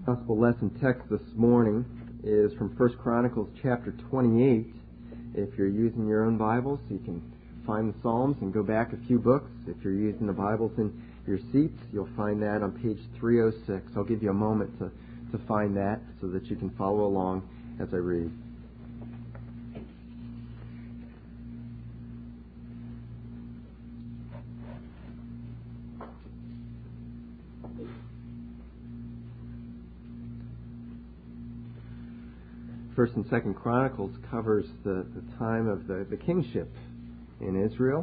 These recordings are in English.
Gospel lesson text this morning is from 1 Chronicles chapter 28. If you're using your own Bibles, you can find the Psalms and go back a few books. If you're using the Bibles in your seats, you'll find that on page 306. I'll give you a moment to find that so that you can follow along as I read. First and Second Chronicles covers the time of the kingship in Israel,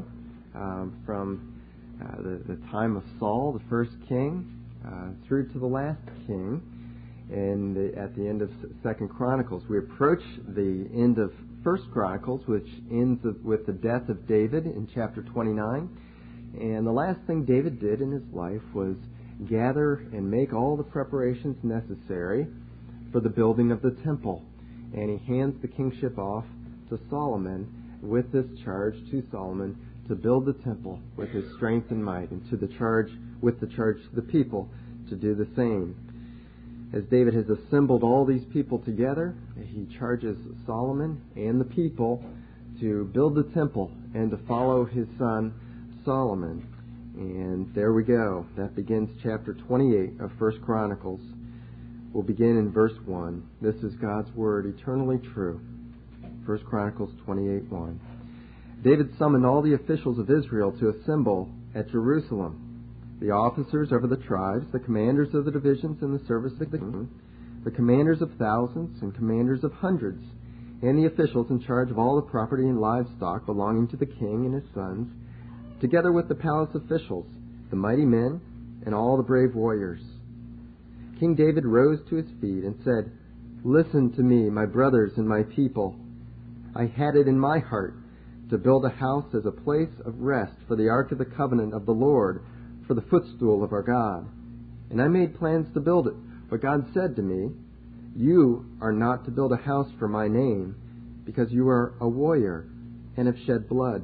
from the time of Saul, the first king, through to the last king. And at the end of Second Chronicles, we approach the end of First Chronicles, which ends with the death of David in chapter 29. And the last thing David did in his life was gather and make all the preparations necessary for the building of the temple. And he hands the kingship off to Solomon with this charge to Solomon to build the temple with his strength and might, and with the charge to the people to do the same. As David has assembled all these people together, he charges Solomon and the people to build the temple and to follow his son Solomon. And there we go. That begins chapter 28 of 1 Chronicles. We'll begin in verse 1. This is God's Word, eternally true. 1 Chronicles 28:1. David summoned all the officials of Israel to assemble at Jerusalem. The officers over the tribes, the commanders of the divisions in the service of the king, the commanders of thousands and commanders of hundreds, and the officials in charge of all the property and livestock belonging to the king and his sons, together with the palace officials, the mighty men, and all the brave warriors. King David rose to his feet and said, "Listen to me, my brothers and my people. I had it in my heart to build a house as a place of rest for the ark of the covenant of the Lord, for the footstool of our God. And I made plans to build it. But God said to me, 'You are not to build a house for my name, because you are a warrior and have shed blood.'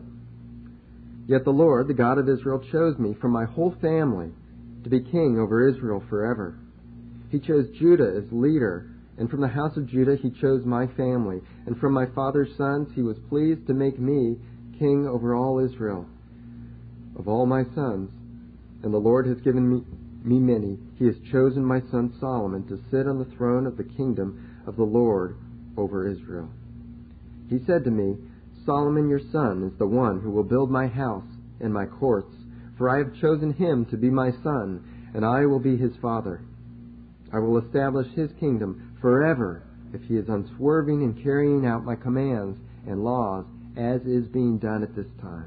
Yet the Lord, the God of Israel, chose me from my whole family to be king over Israel forever. He chose Judah as leader, and from the house of Judah he chose my family. And from my father's sons he was pleased to make me king over all Israel. Of all my sons, and the Lord has given me many, he has chosen my son Solomon to sit on the throne of the kingdom of the Lord over Israel. He said to me, 'Solomon your son is the one who will build my house and my courts, for I have chosen him to be my son, and I will be his father. I will establish his kingdom forever if he is unswerving in carrying out my commands and laws, as is being done at this time.'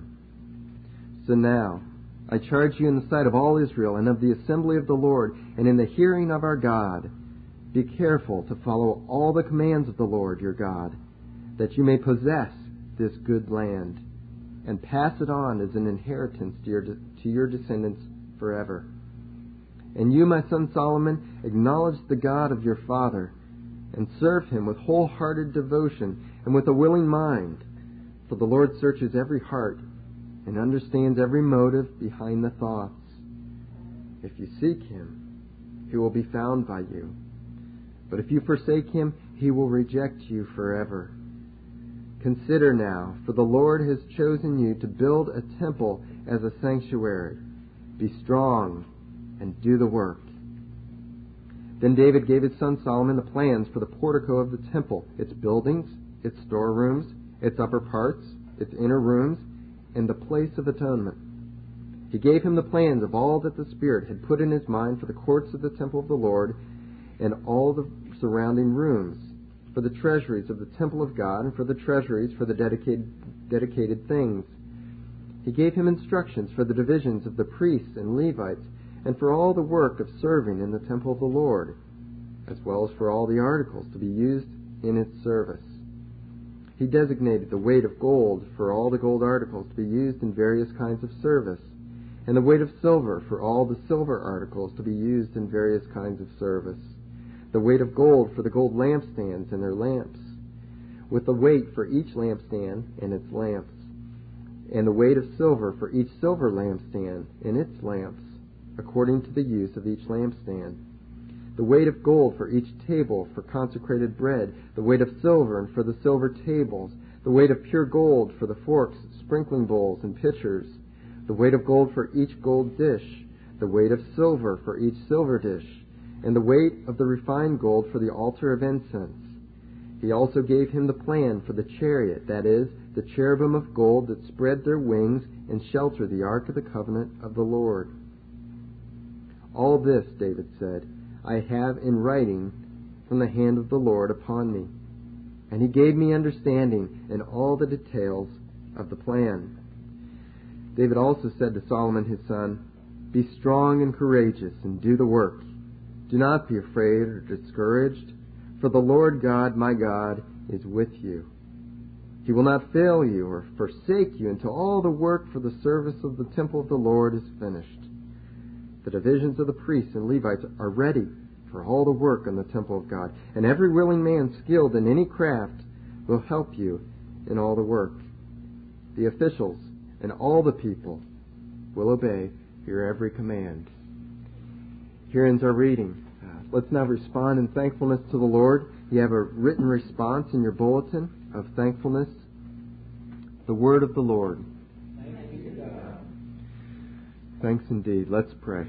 So now, I charge you in the sight of all Israel and of the assembly of the Lord and in the hearing of our God, be careful to follow all the commands of the Lord your God, that you may possess this good land and pass it on as an inheritance to your descendants forever. And you, my son Solomon, acknowledge the God of your father, and serve him with wholehearted devotion and with a willing mind. For the Lord searches every heart and understands every motive behind the thoughts. If you seek him, he will be found by you. But if you forsake him, he will reject you forever. Consider now, for the Lord has chosen you to build a temple as a sanctuary. Be strong and do the work." Then David gave his son Solomon the plans for the portico of the temple, its buildings, its storerooms, its upper parts, its inner rooms, and the place of atonement. He gave him the plans of all that the Spirit had put in his mind for the courts of the temple of the Lord and all the surrounding rooms, for the treasuries of the temple of God, and for the treasuries for the dedicated things. He gave him instructions for the divisions of the priests and Levites, and for all the work of serving in the temple of the Lord, as well as for all the articles to be used in its service. He designated the weight of gold for all the gold articles to be used in various kinds of service, and the weight of silver for all the silver articles to be used in various kinds of service, the weight of gold for the gold lampstands and their lamps, with the weight for each lampstand and its lamps, and the weight of silver for each silver lampstand and its lamps, according to the use of each lampstand. the weight of gold for each table for consecrated bread, the weight of silver and for the silver tables, the weight of pure gold for the forks, sprinkling bowls, and pitchers, the weight of gold for each gold dish, the weight of silver for each silver dish, and the weight of the refined gold for the altar of incense. He also gave him the plan for the chariot, that is, the cherubim of gold that spread their wings and shelter the ark of the covenant of the Lord. All this, David said, I have in writing from the hand of the Lord upon me. And he gave me understanding in all the details of the plan. David also said to Solomon his son, Be strong and courageous, and do the work. Do not be afraid or discouraged, for the Lord God, my God, is with you. He will not fail you or forsake you until all the work for the service of the temple of the Lord is finished. The divisions of the priests and Levites are ready for all the work on the temple of God, and every willing man skilled in any craft will help you in all the work. The officials and all the people will obey your every command. Here ends our reading. Let's now respond in thankfulness to the Lord. You have a written response in your bulletin of thankfulness. The word of the Lord. Thanks be to God. Thanks indeed. Let's pray.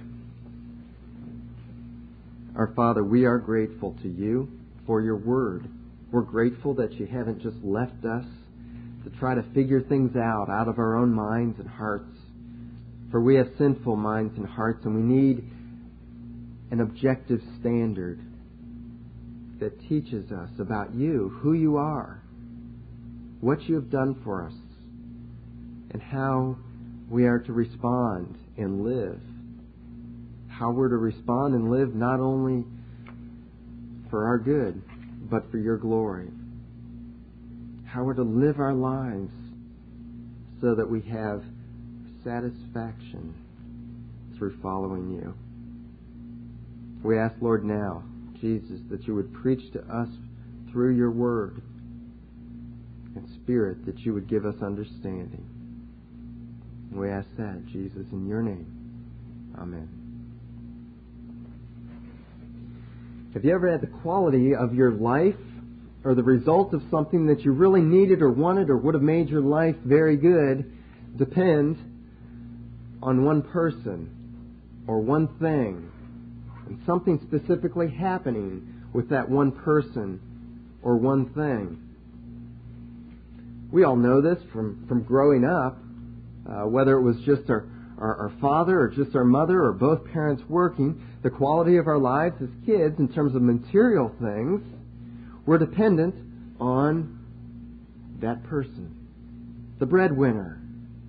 Our Father, we are grateful to you for your word. We're grateful that you haven't just left us to try to figure things out of our own minds and hearts. For we have sinful minds and hearts, and we need an objective standard that teaches us about you, who you are, what you have done for us, and how we are to respond and live. How we're to respond and live not only for our good, but for your glory. How we're to live our lives so that we have satisfaction through following you. We ask, Lord, now, Jesus, that you would preach to us through your word, and Spirit, that you would give us understanding. And we ask that, Jesus, in your name. Amen. Have you ever had the quality of your life or the result of something that you really needed or wanted or would have made your life very good depend on one person or one thing, and something specifically happening with that one person or one thing? We all know this from growing up, whether it was just our father or just our mother or both parents working, the quality of our lives as kids in terms of material things were dependent on that person, the breadwinner.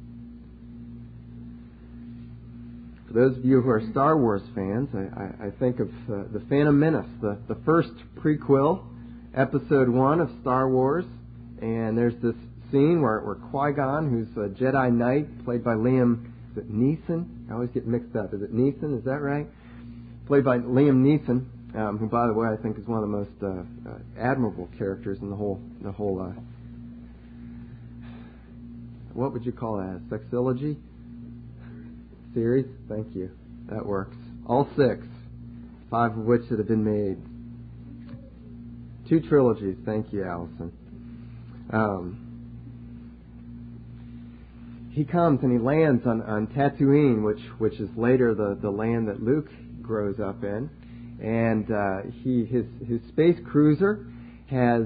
For those of you who are Star Wars fans, I think of the Phantom Menace, the first prequel, Episode 1 of Star Wars, and there's this scene where Qui-Gon, who's a Jedi Knight, played by Liam Neeson. I always get mixed up. Is it Neeson? Is that right? Played by Liam Neeson, who, by the way, I think is one of the most admirable characters in the whole what would you call that? Sexology? Series? Thank you. That works. All 6. 5 of which that have been made. 2 trilogies. Thank you, Allison. He comes and he lands on Tatooine, which is later the land that Luke grows up in, and his space cruiser has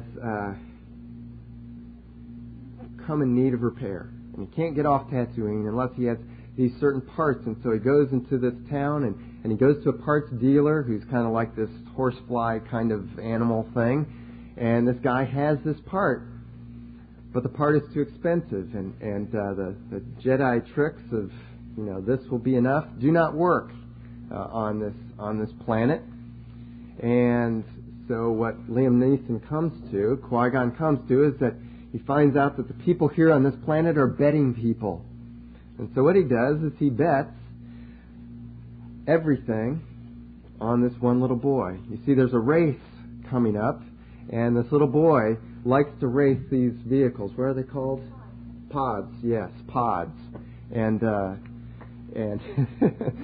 come in need of repair, and he can't get off Tatooine unless he has these certain parts. And so he goes into this town and he goes to a parts dealer who's kind of like this horsefly kind of animal thing, and this guy has this part. But the part is too expensive, and the Jedi tricks of, this will be enough, do not work on this planet. And so what Liam Neeson Qui-Gon comes to, is that he finds out that the people here on this planet are betting people. And so what he does is he bets everything on this one little boy. You see, there's a race coming up, and this little boy likes to race these vehicles. What are they called? Pods. Yes, pods. And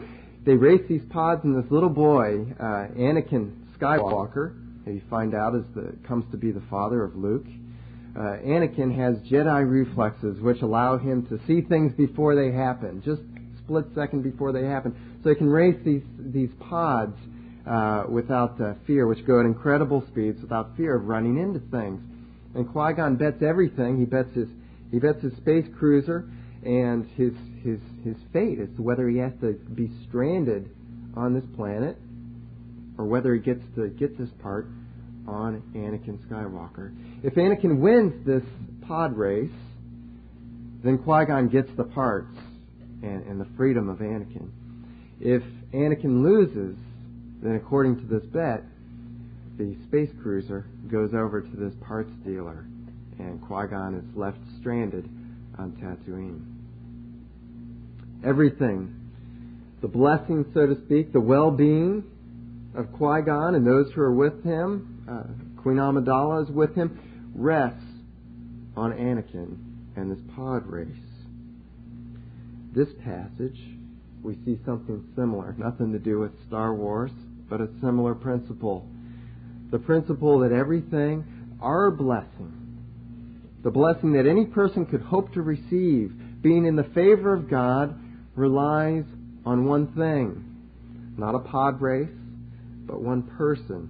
they race these pods, and this little boy, Anakin Skywalker, who you find out comes to be the father of Luke, Anakin has Jedi reflexes which allow him to see things before they happen, just split second before they happen. So he can race these pods without fear, which go at incredible speeds without fear of running into things. And Qui-Gon bets everything. He bets his space cruiser and his fate as to whether he has to be stranded on this planet or whether he gets to get this part on Anakin Skywalker. If Anakin wins this pod race, then Qui-Gon gets the parts and the freedom of Anakin. If Anakin loses, then according to this bet, the space cruiser goes over to this parts dealer, and Qui-Gon is left stranded on Tatooine. Everything, the blessing, so to speak, the well-being of Qui-Gon and those who are with him, Queen Amidala is with him, rests on Anakin and this pod race. This passage, we see something similar, nothing to do with Star Wars, but a similar principle. The principle that everything, our blessing, the blessing that any person could hope to receive, being in the favor of God, relies on one thing. Not a pod race, but one person.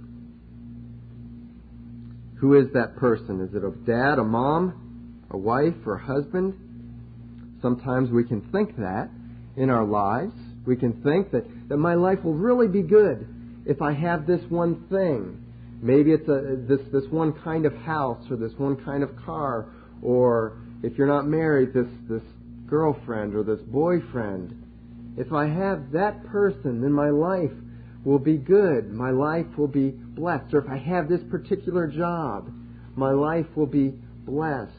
Who is that person? Is it a dad, a mom, a wife, or a husband? Sometimes we can think that in our lives. We can think that my life will really be good if I have this one thing. Maybe it's this one kind of house or this one kind of car, or if you're not married, this girlfriend or this boyfriend. If I have that person, then my life will be good. My life will be blessed. Or if I have this particular job, my life will be blessed.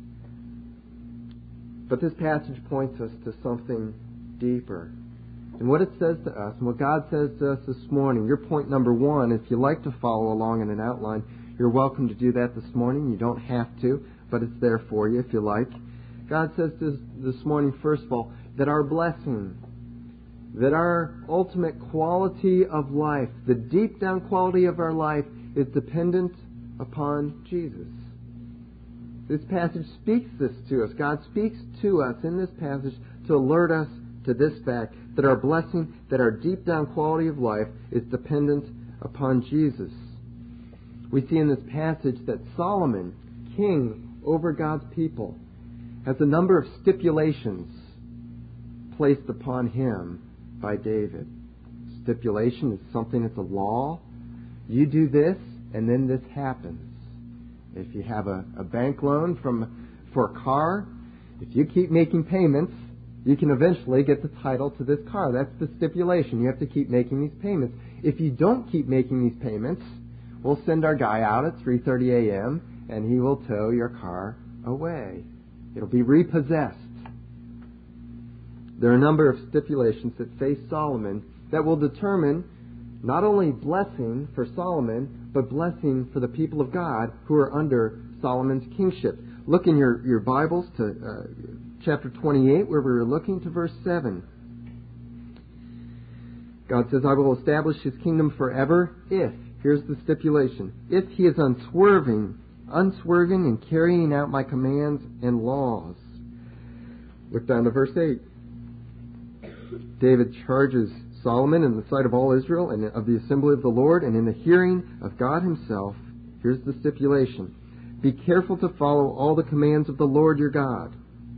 But this passage points us to something deeper. And what it says to us, and what God says to us this morning, your point number one, if you like to follow along in an outline, you're welcome to do that this morning. You don't have to, but it's there for you if you like. God says this morning, first of all, that our blessing, that our ultimate quality of life, the deep down quality of our life, is dependent upon Jesus. This passage speaks this to us. God speaks to us in this passage to alert us to this fact, that our blessing, that our deep down quality of life is dependent upon Jesus. We see in this passage that Solomon, king over God's people, has a number of stipulations placed upon him by David. Stipulation is something that's a law. You do this, and then this happens. If you have a bank loan for a car, if you keep making payments, you can eventually get the title to this car. That's the stipulation. You have to keep making these payments. If you don't keep making these payments, we'll send our guy out at 3:30 a.m. and he will tow your car away. It'll be repossessed. There are a number of stipulations that face Solomon that will determine not only blessing for Solomon, but blessing for the people of God who are under Solomon's kingship. Look in your Bibles to chapter 28, where we were looking, to verse 7. God says, I will establish his kingdom forever if, here's the stipulation, if he is unswerving in carrying out my commands and laws. Look down to verse 8. David charges Solomon in the sight of all Israel and of the assembly of the Lord and in the hearing of God himself. Here's the stipulation. Be careful to follow all the commands of the Lord your God.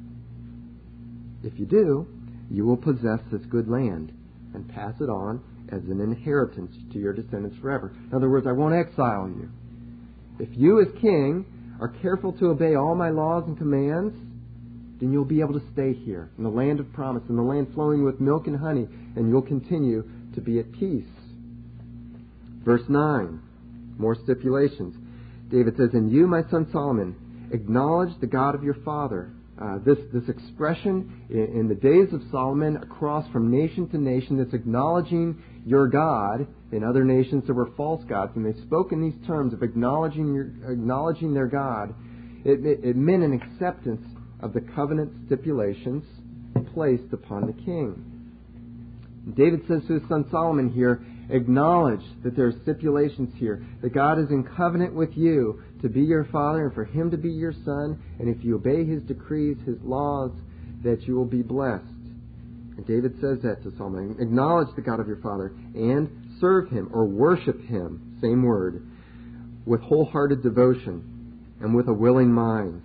If you do, you will possess this good land and pass it on as an inheritance to your descendants forever. In other words, I won't exile you. If you as king are careful to obey all my laws and commands, then you'll be able to stay here in the land of promise, in the land flowing with milk and honey, and you'll continue to be at peace. Verse 9, more stipulations. David says, and you, my son Solomon, acknowledge the God of your father. This expression in the days of Solomon across from nation to nation, this acknowledging your God. In other nations there were false gods, and they spoke in these terms of acknowledging their God. It meant an acceptance of the covenant stipulations placed upon the king. David says to his son Solomon here, acknowledge that there are stipulations here, that God is in covenant with you to be your father and for him to be your son, and if you obey his decrees, his laws, that you will be blessed. And David says that to Solomon. Acknowledge the God of your father and serve him or worship him, same word, with wholehearted devotion and with a willing mind.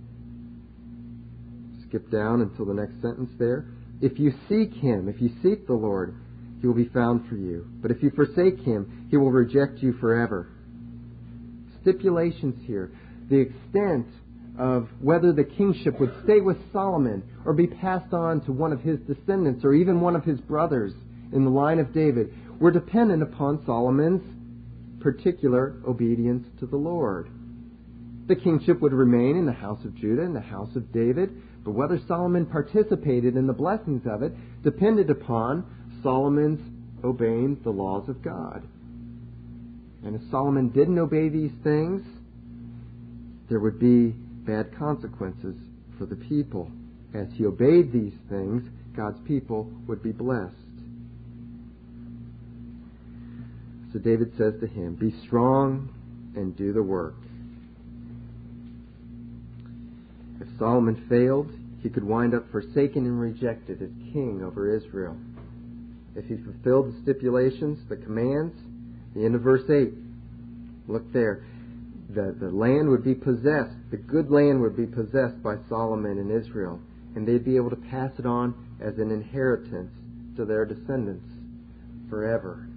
Skip down until the next sentence there. If you seek him, if you seek the Lord, he will be found for you. But if you forsake him, he will reject you forever. Stipulations here. The extent of whether the kingship would stay with Solomon or be passed on to one of his descendants or even one of his brothers in the line of David were dependent upon Solomon's particular obedience to the Lord. The kingship would remain in the house of Judah and the house of David, but whether Solomon participated in the blessings of it depended upon Solomon's obeying the laws of God. And if Solomon didn't obey these things, there would be bad consequences for the people. As he obeyed these things, God's people would be blessed. So David says to him, be strong and do the work. If Solomon failed, he could wind up forsaken and rejected as king over Israel. If he fulfilled the stipulations, the commands, the end of verse 8, look there. The land would be possessed, the good land would be possessed by Solomon and Israel, and they'd be able to pass it on as an inheritance to their descendants forever.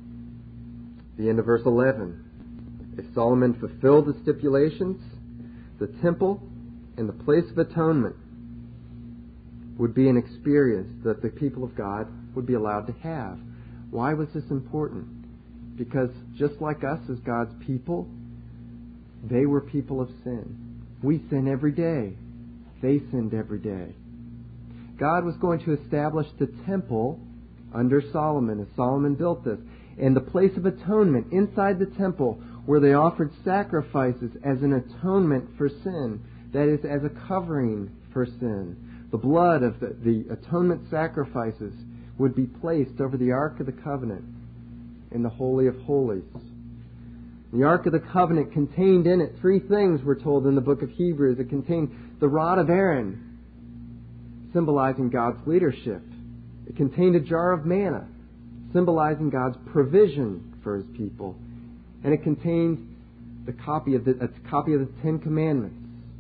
The end of verse 11. If Solomon fulfilled the stipulations, the temple and the place of atonement would be an experience that the people of God would be allowed to have. Why was this important? Because just like us as God's people, they were people of sin. We sin every day. They sinned every day. God was going to establish the temple under Solomon as Solomon built this. And the place of atonement inside the temple where they offered sacrifices as an atonement for sin. That is, as a covering for sin. The blood of the atonement sacrifices would be placed over the Ark of the Covenant in the Holy of Holies. The Ark of the Covenant contained in it three things, we're told in the book of Hebrews. It contained the rod of Aaron, symbolizing God's leadership. It contained a jar of manna, symbolizing God's provision for his people. And it contained a copy of the Ten Commandments,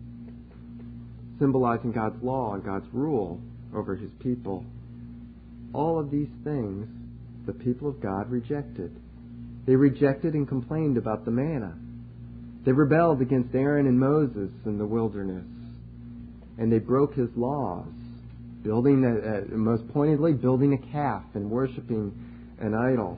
symbolizing God's law and God's rule over his people. All of these things the people of God rejected. They rejected and complained about the manna. They rebelled against Aaron and Moses in the wilderness. And they broke his laws, most pointedly building a calf and worshiping an idol.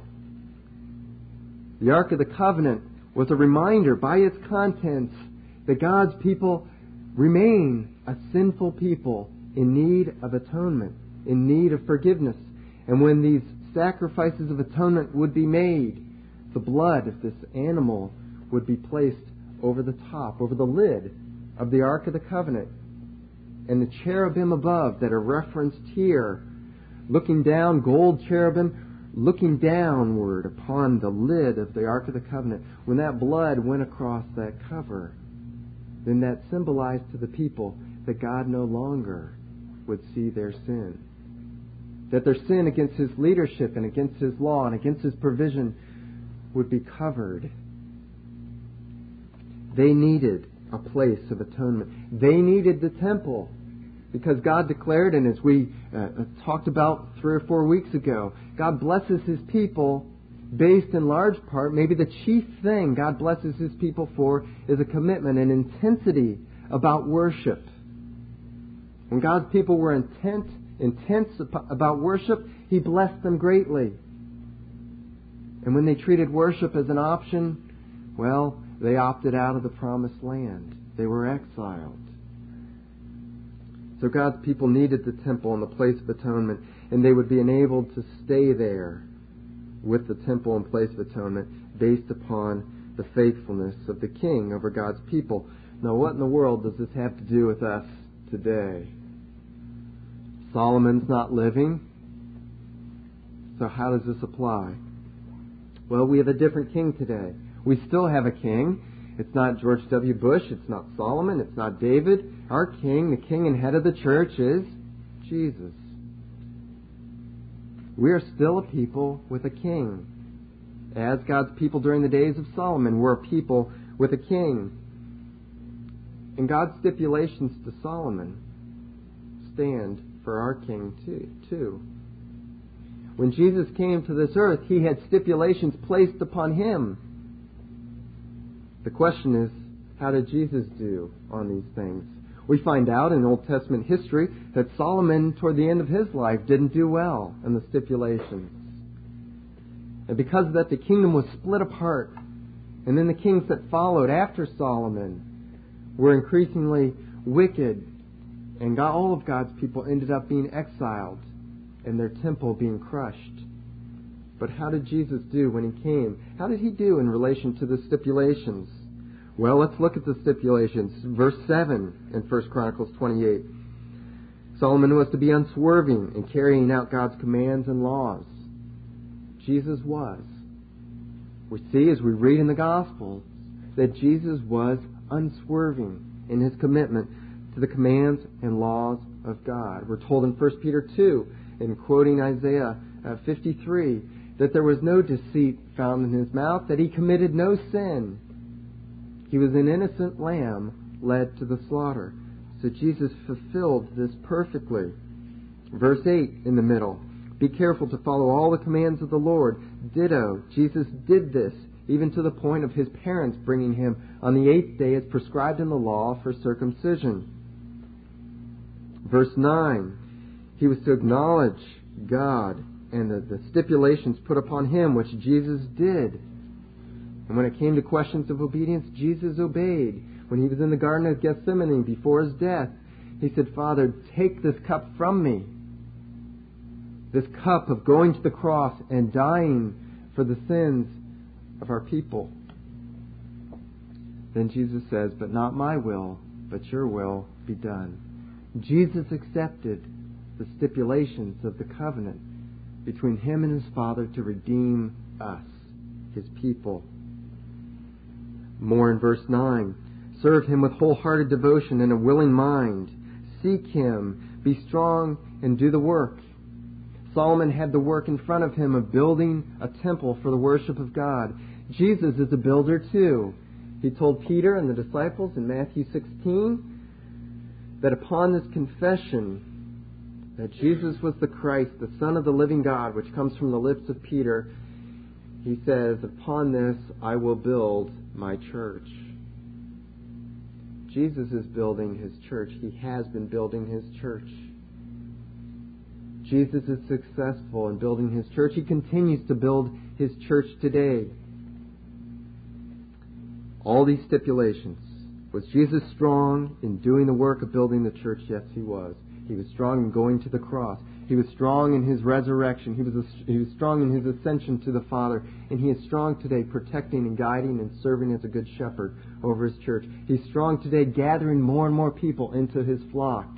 The Ark of the Covenant was a reminder by its contents that God's people remain a sinful people in need of atonement, in need of forgiveness. And when these sacrifices of atonement would be made, the blood of this animal would be placed over the top, over the lid of the Ark of the Covenant. And the cherubim above that are referenced here, looking down, gold cherubim, looking downward upon the lid of the Ark of the Covenant, when that blood went across that cover, then that symbolized to the people that God no longer would see their sin. That their sin against his leadership and against his law and against his provision would be covered. They needed a place of atonement. They needed the temple. Because God declared, and as we talked about 3 or 4 weeks ago, God blesses his people based in large part, maybe the chief thing God blesses his people for is a commitment, an intensity about worship. When God's people were intense about worship, he blessed them greatly. And when they treated worship as an option, well, they opted out of the promised land. They were exiled. So God's people needed the temple and the place of atonement, and they would be enabled to stay there with the temple and place of atonement based upon the faithfulness of the king over God's people. Now, what in the world does this have to do with us today? Solomon's not living. So how does this apply? Well, we have a different king today. We still have a king. It's not George W. Bush. It's not Solomon. It's not David. Our king, the king and head of the church, is Jesus. We are still a people with a king. As God's people during the days of Solomon, we're a people with a king. And God's stipulations to Solomon stand for our king too. When Jesus came to this earth, he had stipulations placed upon him. The question is, how did Jesus do on these things? We find out in Old Testament history that Solomon, toward the end of his life, didn't do well in the stipulations. And because of that, the kingdom was split apart. And then the kings that followed after Solomon were increasingly wicked. And all of God's people ended up being exiled and their temple being crushed. But how did Jesus do when he came? How did he do in relation to the stipulations? Well, let's look at the stipulations. Verse 7 in 1 Chronicles 28. Solomon was to be unswerving in carrying out God's commands and laws. Jesus was. We see as we read in the Gospels that Jesus was unswerving in his commitment to the commands and laws of God. We're told in 1 Peter 2, in quoting Isaiah 53, that there was no deceit found in his mouth, that he committed no sin. He was an innocent lamb led to the slaughter. So Jesus fulfilled this perfectly. Verse 8 in the middle. Be careful to follow all the commands of the Lord. Ditto. Jesus did this, even to the point of his parents bringing him on the 8th day as prescribed in the law for circumcision. Verse 9. He was to acknowledge God and the stipulations put upon him, which Jesus did. And when it came to questions of obedience, Jesus obeyed. When he was in the Garden of Gethsemane before his death, he said, Father, take this cup from me. This cup of going to the cross and dying for the sins of our people. Then Jesus says, but not my will, but your will be done. Jesus accepted the stipulations of the covenant between him and his Father to redeem us, his people. More in verse 9. Serve him with wholehearted devotion and a willing mind. Seek him. Be strong and do the work. Solomon had the work in front of him of building a temple for the worship of God. Jesus is a builder too. He told Peter and the disciples in Matthew 16 that upon this confession that Jesus was the Christ, the Son of the living God, which comes from the lips of Peter, he says, upon this I will build my church. Jesus is building his church. He has been building his church. Jesus is successful in building his church. He continues to build his church today. All these stipulations. Was Jesus strong in doing the work of building the church? Yes, he was. He was strong in going to the cross. He was strong in his resurrection. He was strong in his ascension to the Father. And he is strong today protecting and guiding and serving as a good shepherd over his church. He's strong today gathering more and more people into his flock.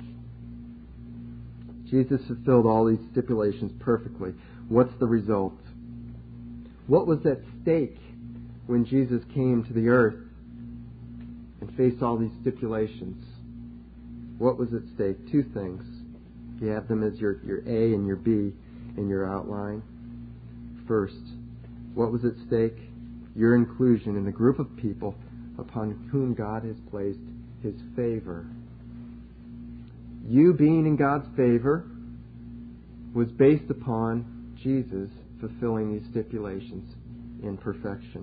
Jesus fulfilled all these stipulations perfectly. What's the result? What was at stake when Jesus came to the earth and faced all these stipulations? What was at stake? Two things. You have them as your A and your B in your outline. First, what was at stake? Your inclusion in the group of people upon whom God has placed his favor. You being in God's favor was based upon Jesus fulfilling these stipulations in perfection.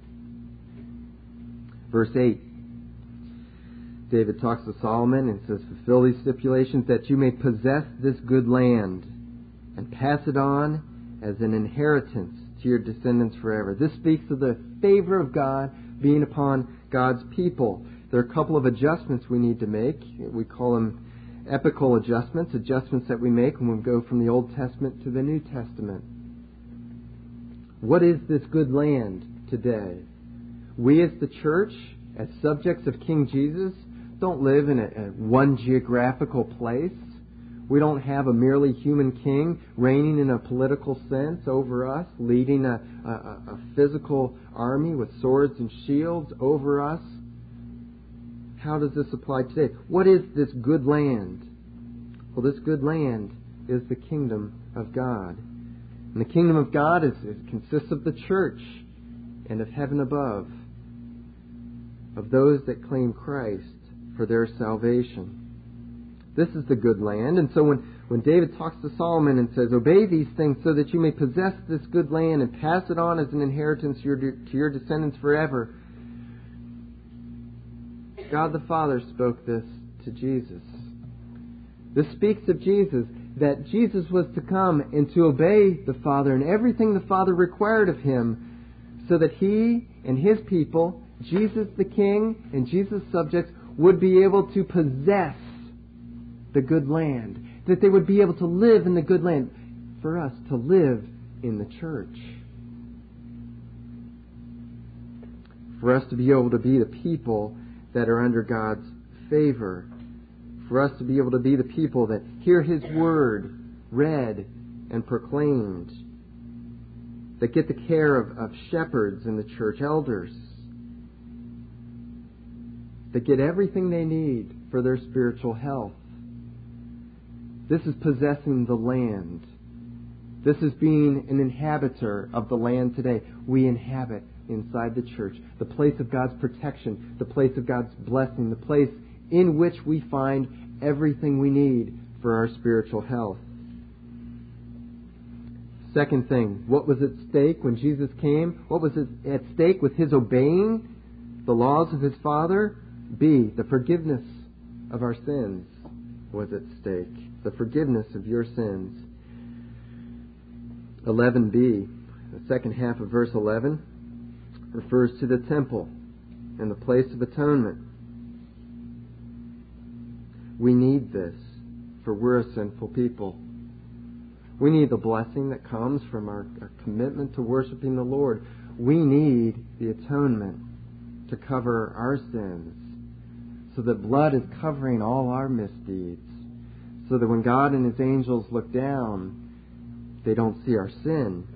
Verse 8. David talks to Solomon and says, fulfill these stipulations that you may possess this good land and pass it on as an inheritance to your descendants forever. This speaks of the favor of God being upon God's people. There are a couple of adjustments we need to make. We call them epical adjustments that we make when we go from the Old Testament to the New Testament. What is this good land today? We as the church, as subjects of King Jesus, don't live in one geographical place. We don't have a merely human king reigning in a political sense over us, leading a physical army with swords and shields over us. How does this apply today? What is this good land? Well, this good land is the kingdom of God. And the kingdom of God consists of the church and of heaven above, of those that claim Christ for their salvation. This is the good land. And so when David talks to Solomon and says, obey these things so that you may possess this good land and pass it on as an inheritance to your descendants forever, God the Father spoke this to Jesus. This speaks of Jesus, that Jesus was to come and to obey the Father and everything the Father required of Him, so that He and His people, Jesus the King and Jesus' subjects, would be able to possess the good land, that they would be able to live in the good land, for us to live in the church, for us to be able to be the people that are under God's favor, for us to be able to be the people that hear His Word read and proclaimed, that get the care of shepherds and the church elders, that get everything they need for their spiritual health. This is possessing the land. This is being an inhabitor of the land today. We inhabit inside the church, the place of God's protection, the place of God's blessing, the place in which we find everything we need for our spiritual health. Second thing, what was at stake when Jesus came? What was at stake with His obeying the laws of His Father? B, the forgiveness of our sins was at stake. The forgiveness of your sins. 11b, the second half of verse 11, refers to the temple and the place of atonement. We need this, for we're a sinful people. We need the blessing that comes from our commitment to worshiping the Lord. We need the atonement to cover our sins, so that blood is covering all our misdeeds, so that when God and His angels look down, they don't see our sin,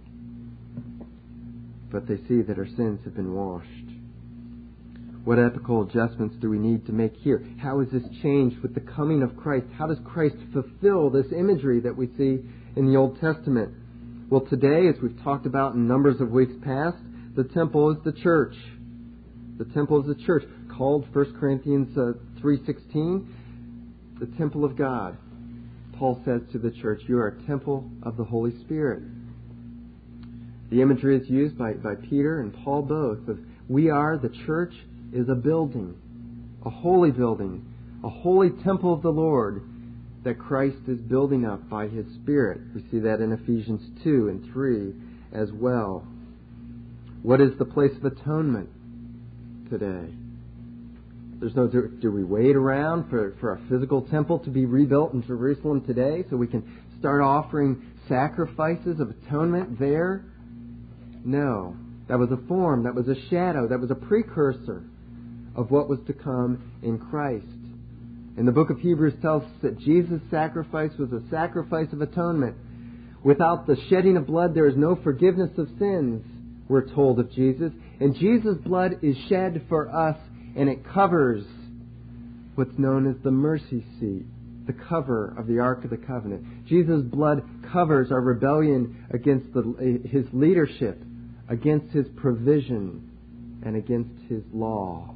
but they see that our sins have been washed. What ethical adjustments do we need to make here? How is this changed with the coming of Christ? How does Christ fulfill this imagery that we see in the Old Testament? Well, today, as we've talked about in numbers of weeks past, the temple is the church. The temple is the church, called 1 Corinthians 3:16, the temple of God. Paul says to the church, you are a temple of the Holy Spirit. The imagery is used by Peter and Paul both of the church is a building, a holy temple of the Lord that Christ is building up by His Spirit. We see that in Ephesians 2 and 3 as well. What is the place of atonement today? There's no, do we wait around for a physical temple to be rebuilt in Jerusalem today so we can start offering sacrifices of atonement there? No. That was a form, that was a shadow, that was a precursor of what was to come in Christ. And the book of Hebrews tells us that Jesus' sacrifice was a sacrifice of atonement. Without the shedding of blood, there is no forgiveness of sins, we're told of Jesus. And Jesus' blood is shed for us, and it covers what's known as the mercy seat, the cover of the Ark of the Covenant. Jesus' blood covers our rebellion against His leadership, against His provision, and against His law.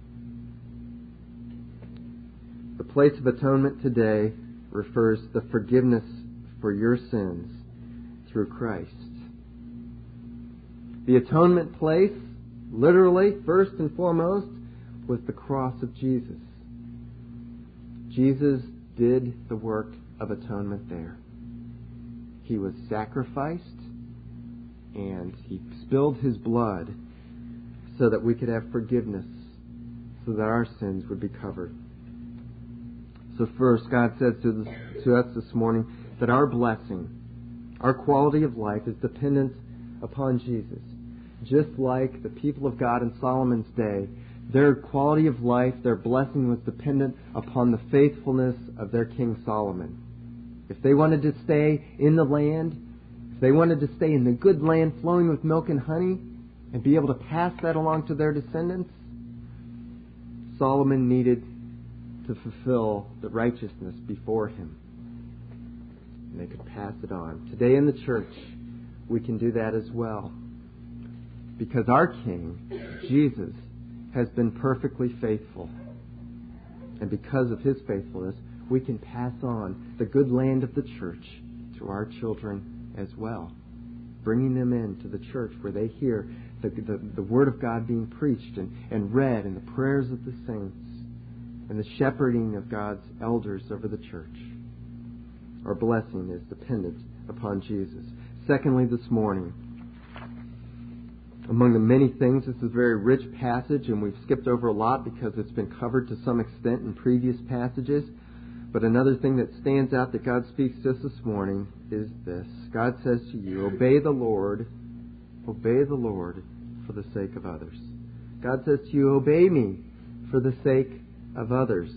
The place of atonement today refers to the forgiveness for your sins through Christ. The atonement place, literally, first and foremost, was the cross of Jesus. Jesus did the work of atonement there. He was sacrificed, and He spilled His blood so that we could have forgiveness, so that our sins would be covered. So first, God says to us this morning that our blessing, our quality of life is dependent upon Jesus. Just like the people of God in Solomon's day, their quality of life, their blessing was dependent upon the faithfulness of their King Solomon. If they wanted to stay in the land, if they wanted to stay in the good land flowing with milk and honey and be able to pass that along to their descendants, Solomon needed to fulfill the righteousness before him. And they could pass it on. Today in the church, we can do that as well. Because our King, Jesus, has been perfectly faithful. And because of His faithfulness, we can pass on the good land of the church to our children as well, bringing them into the church where they hear the Word of God being preached and read, and the prayers of the saints, and the shepherding of God's elders over the church. Our blessing is dependent upon Jesus. Secondly, this morning, among the many things, this is a very rich passage, and we've skipped over a lot because it's been covered to some extent in previous passages. But another thing that stands out that God speaks to us this morning is this. God says to you, obey the Lord for the sake of others. God says to you, obey me for the sake of others.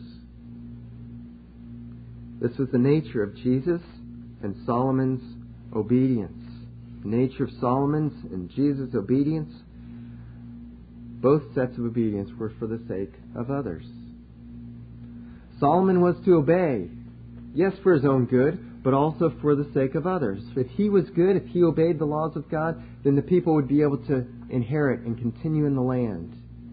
This was the nature of Jesus and Solomon's obedience. The nature of Solomon's and Jesus' obedience, both sets of obedience were for the sake of others. Solomon was to obey, yes, for his own good, but also for the sake of others. If he was good, if he obeyed the laws of God, then the people would be able to inherit and continue in the land.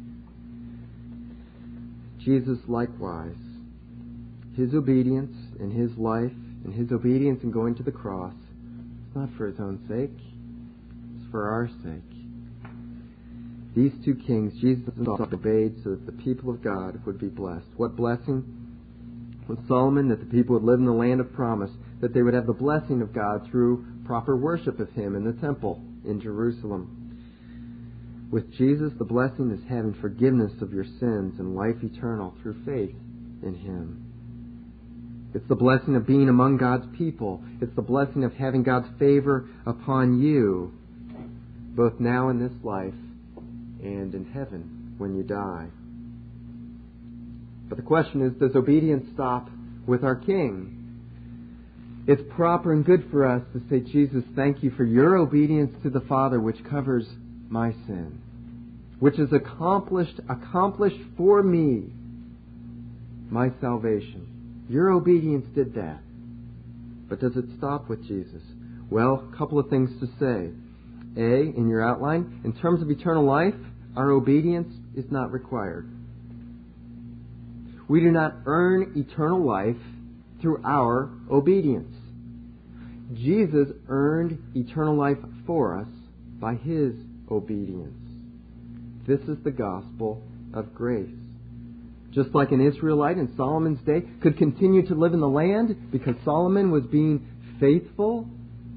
Jesus likewise, His obedience in His life and His obedience in going to the cross, it's not for His own sake, it's for our sake. These two kings, Jesus and Solomon, obeyed so that the people of God would be blessed. What blessing? With Solomon, that the people would live in the land of promise, that they would have the blessing of God through proper worship of Him in the temple in Jerusalem. With Jesus, the blessing is having forgiveness of your sins and life eternal through faith in Him. It's the blessing of being among God's people. It's the blessing of having God's favor upon you, both now in this life and in heaven when you die. But the question is, does obedience stop with our King? It's proper and good for us to say, Jesus, thank you for your obedience to the Father, which covers my sin, which is accomplished for me, my salvation. Your obedience did that. But does it stop with Jesus? Well, a couple of things to say. A, in your outline, in terms of eternal life, our obedience is not required. We do not earn eternal life through our obedience. Jesus earned eternal life for us by His obedience. This is the gospel of grace. Just like an Israelite in Solomon's day could continue to live in the land because Solomon was being faithful,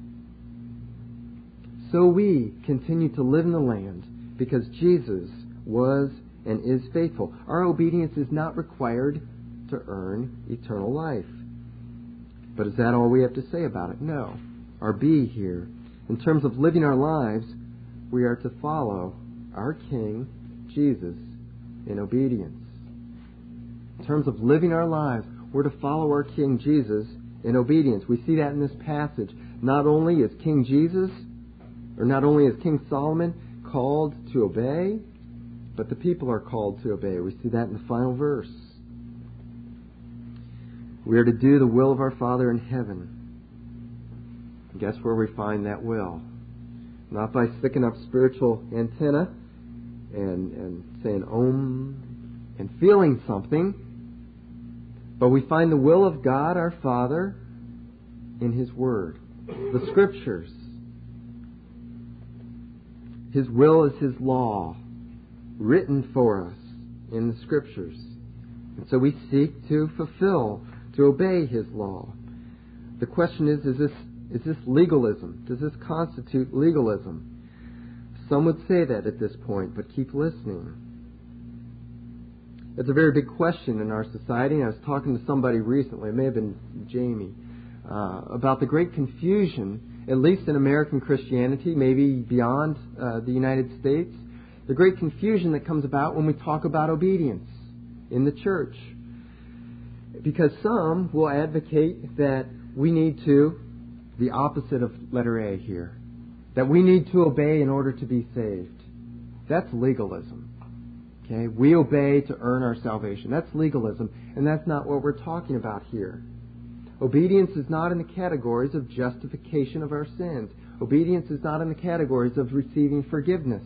so we continue to live in the land because Jesus was and is faithful. Our obedience is not required to earn eternal life. But is that all we have to say about it? No. Our B here, in terms of living our lives, we are to follow our King, Jesus, in obedience. In terms of living our lives, we're to follow our King Jesus in obedience. We see that in this passage. Not only is King Jesus, or not only is King Solomon called to obey, but the people are called to obey. We see that in the final verse. We are to do the will of our Father in heaven. And guess where we find that will? Not by sticking up spiritual antenna and saying Om and feeling something, but we find the will of God our Father in His Word, the Scriptures. His will is His law, written for us in the Scriptures. And so we seek to fulfill, to obey His law. The question is this legalism? Does this constitute legalism? Some would say that at this point, but keep listening. It's a very big question in our society. I was talking to somebody recently, it may have been Jamie, about the great confusion, at least in American Christianity, maybe beyond the United States, the great confusion that comes about when we talk about obedience in the church. Because some will advocate that we need to, the opposite of letter A here, that we need to obey in order to be saved. That's legalism. Okay? We obey to earn our salvation. That's legalism, and that's not what we're talking about here. Obedience is not in the categories of justification of our sins. Obedience is not in the categories of receiving forgiveness.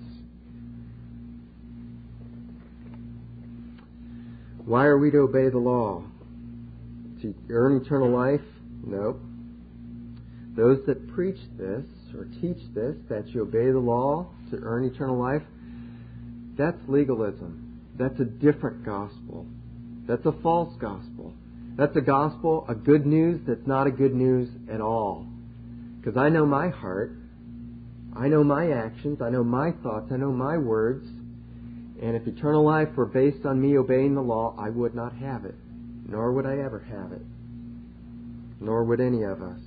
Why are we to obey the law? To earn eternal life? No. Those that preach this or teach this, that you obey the law to earn eternal life, that's legalism. That's a different gospel. That's a false gospel. That's a gospel, a good news that's not a good news at all. Because I know my heart, I know my actions, I know my thoughts, I know my words, and if eternal life were based on me obeying the law, I would not have it. Nor would I ever have it. Nor would any of us.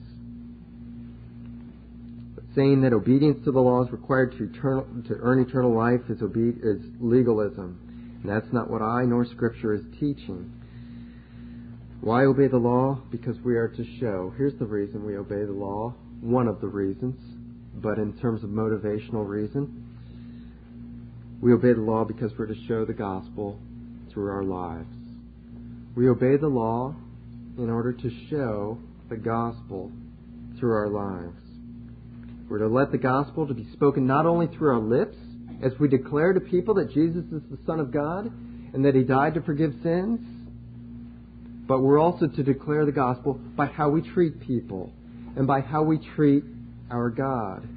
But saying that obedience to the law is required to earn eternal life is legalism. And that's not what I nor Scripture is teaching. Why obey the law? Because we are to show. Here's the reason we obey the law. One of the reasons. But in terms of motivational reason, we obey the law because we're to show the gospel through our lives. We obey the law in order to show the gospel through our lives. We're to let the gospel to be spoken not only through our lips, as we declare to people that Jesus is the Son of God and that He died to forgive sins, but we're also to declare the gospel by how we treat people and by how we treat our God.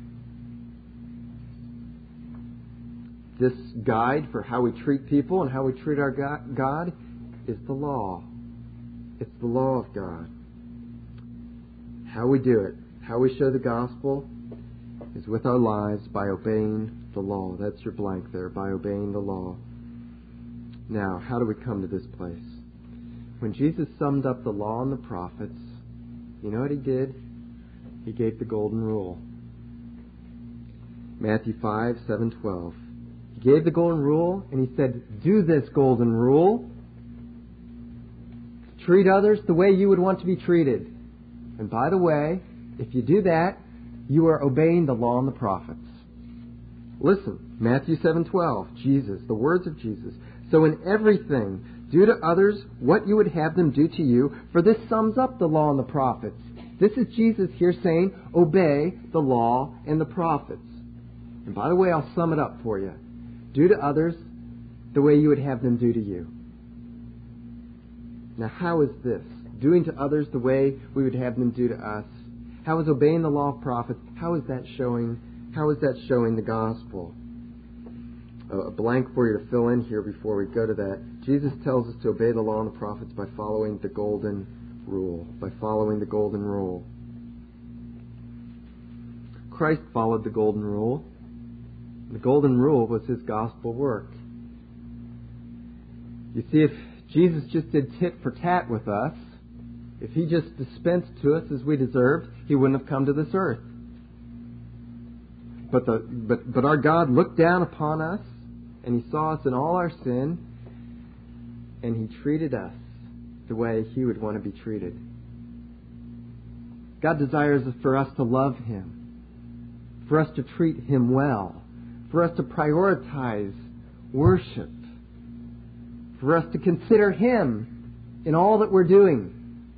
This guide for how we treat people and how we treat our God is the law. It's the law of God. How we do it, how we show the gospel, is with our lives by obeying the law. That's your blank there, by obeying the law. Now, how do we come to this place? When Jesus summed up the law and the prophets, you know what He did? He gave the golden rule. Matthew 5:7-12. He gave the golden rule and He said, do this golden rule. Treat others the way you would want to be treated. And by the way, if you do that, you are obeying the law and the prophets. Listen, Matthew 7:12, Jesus, the words of Jesus. So in everything, do to others what you would have them do to you, for this sums up the law and the prophets. This is Jesus here saying, obey the law and the prophets. And by the way, I'll sum it up for you. Do to others the way you would have them do to you. Now, how is this? Doing to others the way we would have them do to us. How is obeying the law of prophets? How is that showing the gospel? A blank for you to fill in here before we go to that. Jesus tells us to obey the law and the prophets by following the golden rule. By following the golden rule. Christ followed the golden rule. The golden rule was His gospel work. You see, if Jesus just did tit for tat with us, if He just dispensed to us as we deserved, He wouldn't have come to this earth. But our God looked down upon us, and He saw us in all our sin, and He treated us the way He would want to be treated. God desires for us to love Him, for us to treat Him well, for us to prioritize worship, for us to consider Him in all that we're doing.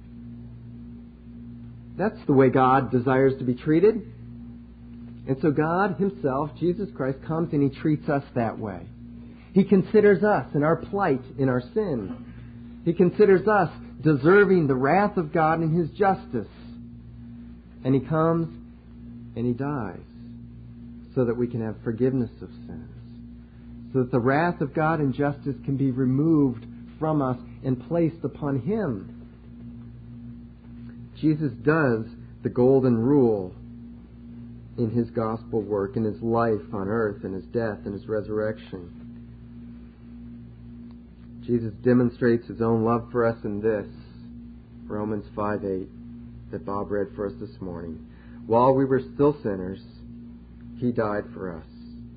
That's the way God desires to be treated. And so God Himself, Jesus Christ, comes and He treats us that way. He considers us in our plight, in our sin. He considers us deserving the wrath of God and His justice. And He comes and He dies so that we can have forgiveness of sins. So that the wrath of God and justice can be removed from us and placed upon Him. Jesus does the golden rule in His gospel work, in His life on earth, in His death, and His resurrection. Jesus demonstrates His own love for us in this, Romans 5:8, that Bob read for us this morning. While we were still sinners, He died for us.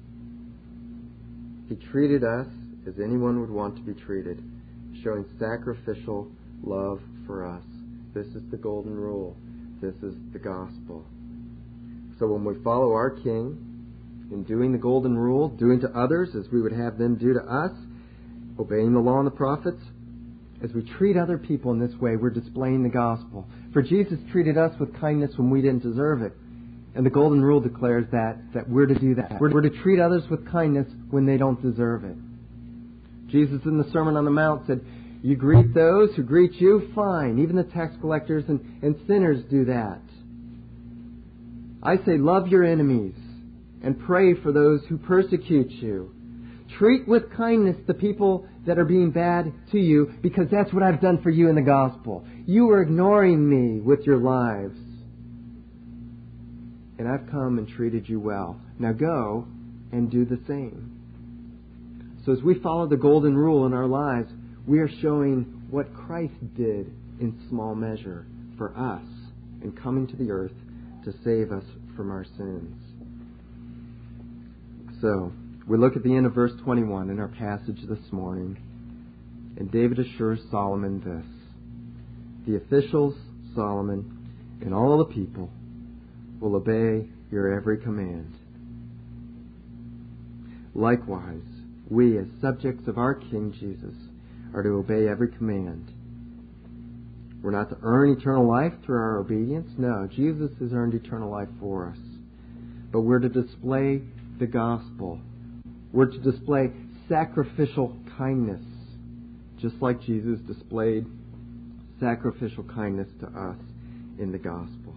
He treated us as anyone would want to be treated, showing sacrificial love for us. This is the golden rule. This is the gospel. So when we follow our King in doing the golden rule, doing to others as we would have them do to us, obeying the law and the prophets, as we treat other people in this way, we're displaying the gospel. For Jesus treated us with kindness when we didn't deserve it. And the golden rule declares that we're to do that. We're to treat others with kindness when they don't deserve it. Jesus in the Sermon on the Mount said, you greet those who greet you, fine. Even the tax collectors and sinners do that. I say, love your enemies and pray for those who persecute you. Treat with kindness the people that are being bad to you, because that's what I've done for you in the gospel. You were ignoring me with your lives, and I've come and treated you well. Now go and do the same. So as we follow the golden rule in our lives, we are showing what Christ did in small measure for us in coming to the earth to save us from our sins. So, we look at the end of verse 21 in our passage this morning, and David assures Solomon this. The officials, Solomon, and all the people will obey your every command. Likewise, we as subjects of our King Jesus are to obey every command. We're not to earn eternal life through our obedience. No, Jesus has earned eternal life for us. But we're to display the gospel. We're to display sacrificial kindness, just like Jesus displayed sacrificial kindness to us in the gospel.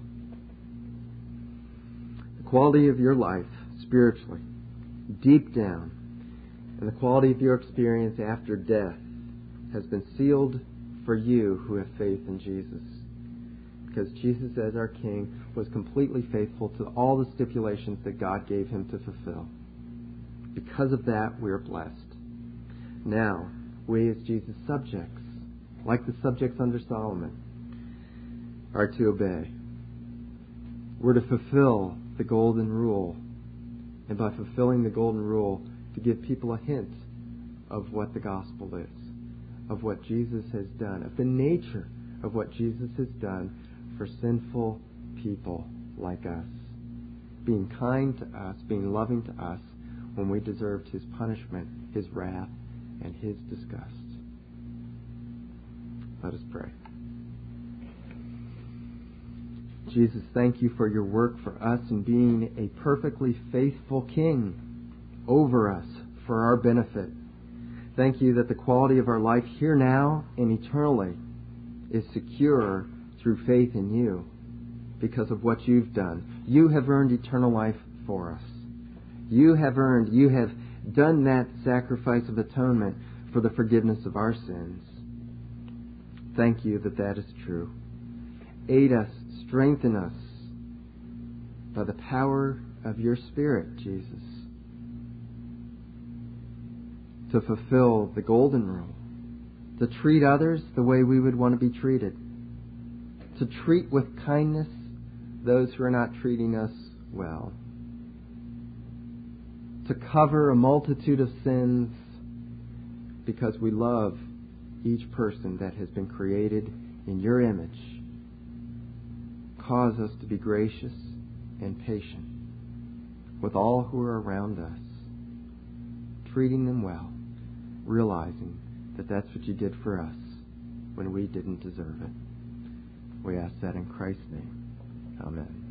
The quality of your life spiritually, deep down, and the quality of your experience after death has been sealed for you who have faith in Jesus. Because Jesus, as our King, was completely faithful to all the stipulations that God gave him to fulfill. Because of that, we are blessed. Now, we as Jesus' subjects, like the subjects under Solomon, are to obey. We're to fulfill the golden rule. And by fulfilling the golden rule, to give people a hint of what the gospel is, of what Jesus has done, of the nature of what Jesus has done for sinful people like us. Being kind to us, being loving to us when we deserved His punishment, His wrath, and His disgust. Let us pray. Jesus, thank you for your work for us in being a perfectly faithful King over us for our benefit. Thank you that the quality of our life here now and eternally is secure through faith in you because of what you've done. You have earned eternal life for us. You have done that sacrifice of atonement for the forgiveness of our sins. Thank you that that is true. Aid us, strengthen us by the power of your Spirit, Jesus, to fulfill the golden rule, to treat others the way we would want to be treated, to treat with kindness those who are not treating us well, to cover a multitude of sins because we love each person that has been created in your image. Cause us to be gracious and patient with all who are around us, treating them well, realizing that that's what you did for us when we didn't deserve it. We ask that in Christ's name. Amen.